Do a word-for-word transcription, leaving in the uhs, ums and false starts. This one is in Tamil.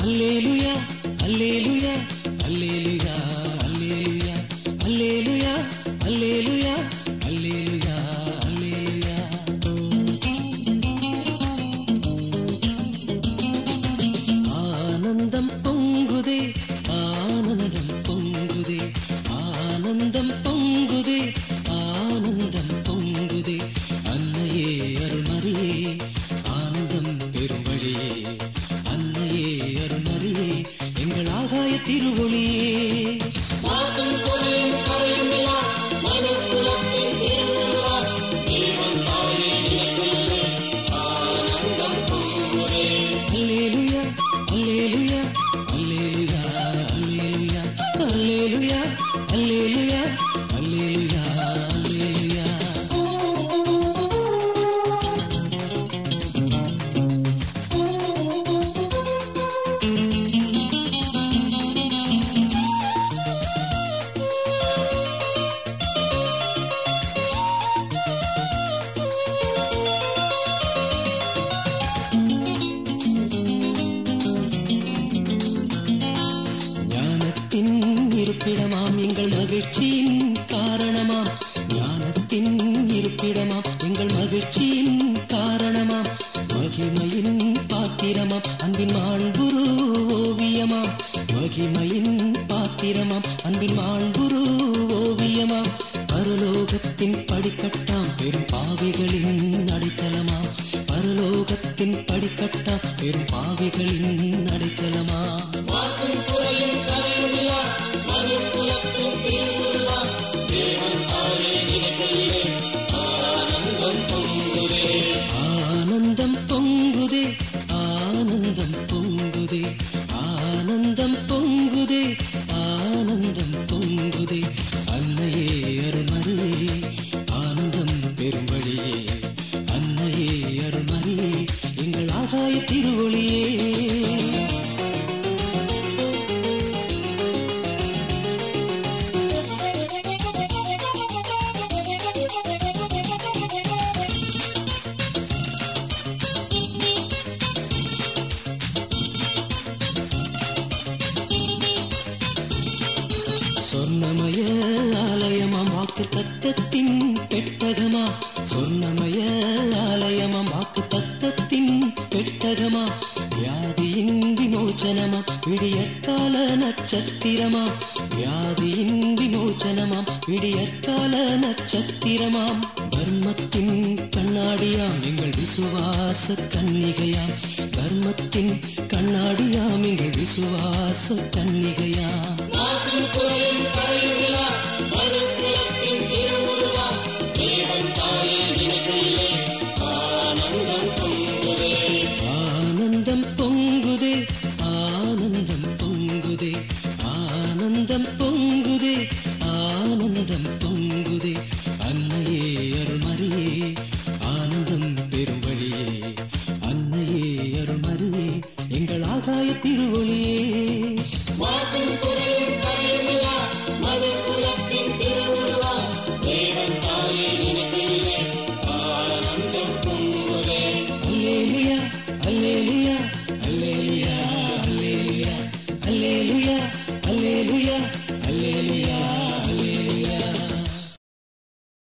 அல்லேலூயா அல்லேலூயா அல்லேலூயா அல்லேலூயா அல்லேலூயா அல்லேலூயா அல்லேலூயா அல்லேலூயா. ஆனந்தம் பொங்குதே ஆனந்தம் பொங்குதே ஆனந்தம் பொங்குதே ஆனந்தம் பொங்குதே. அன்னையே அருள்மரியே ஆனந்தம் பெரும் வழியே, அன்னையே அருள்மரியே எங்கள் ஆகாய திருவொளியே. அல்லேலூயா அல்லேலூயா அல்லேலூயா அல்லேலூயா அல்லேலூயா அல்லேலூயா அல்லேலூயா அல்லேலூயா. ஞானத்தின் இருப்பிடமாம் எங்கள் மகிழ்ச்சியின் காரணமாம், ஞானத்தின் இருப்பிடமாம் எங்கள் மகிழ்ச்சியின் காரணமாம். மகிமையின் பாத்திரமாம் அன்பின் மாண்புரு ஓவியமாம், மகிமையின் பாத்திரமாம் அன்பின் மாண்புரு ஓவியமாம். பரலோகத்தின் படிக்கட்டாம் பெரும் பாவிகளின் அடைக்கலமாம், பரலோகத்தின் படிக்கட்டாம் பெரும் பாவிகளின் அடைக்கலமா. ஆனந்தம் பொங்குதே ஆனந்தம் பொங்குதே ஆனந்தம் பொங்குதே ஆனந்தம் பொங்குதே. அன்னையே அருள்மரியே ஆனந்தம் பெரும் வழியே, அன்னையே அருள்மரியே எங்கள் ஆகாய திருவொளியே. சொர்ணமய ஆலயமாம் வாக்கு தத்தத்தின் பெட்டகமா, சொர்ணமய ஆலயமாம் வாக்கு தத்தத்தின் பெட்டகமா. வியாதியின் விமோச்சனமாம் விடியற்கால நட்சத்திரமாம், வியாதியின் விமோச்சனமாம் விடியற்கால நட்சத்திரமாம். தர்மத்தின் கண்ணாடியாம் எங்கள் விசுவாச கன்னிகையாம், தர்மத்தின் கண்ணாடியாம் எங்கள் விசுவாச கன்னிகையாம்.